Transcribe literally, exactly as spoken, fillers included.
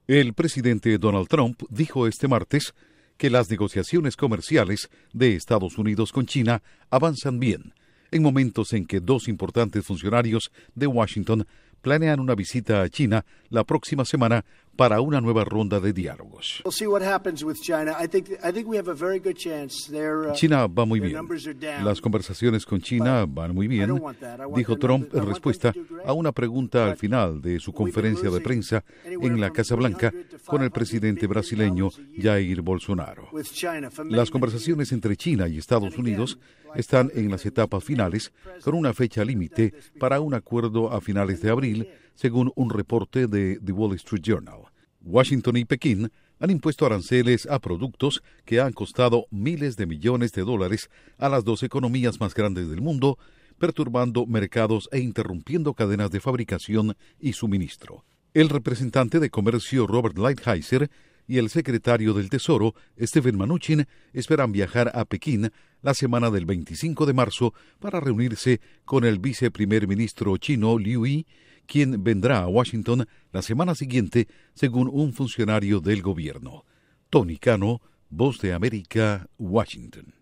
El presidente Donald Trump dijo este martes que las negociaciones comerciales de Estados Unidos con China avanzan bien, en momentos en que dos importantes funcionarios de Washington planean una visita a China la próxima semana para una nueva ronda de diálogos. China va muy bien. Las conversaciones con China van muy bien, dijo Trump en respuesta a una pregunta al final de su conferencia de prensa en la Casa Blanca con el presidente brasileño Jair Bolsonaro. Las conversaciones entre China y Estados Unidos están en las etapas finales, con una fecha límite para un acuerdo a finales de abril, según un reporte de The Wall Street Journal. Washington y Pekín han impuesto aranceles a productos que han costado miles de millones de dólares a las dos economías más grandes del mundo, perturbando mercados e interrumpiendo cadenas de fabricación y suministro. El representante de comercio Robert Lighthizer y el secretario del Tesoro, Steven Mnuchin, esperan viajar a Pekín la semana del veinticinco de marzo para reunirse con el viceprimer ministro chino Liu He, quien vendrá a Washington la semana siguiente, según un funcionario del gobierno. Tony Cano, Voz de América, Washington.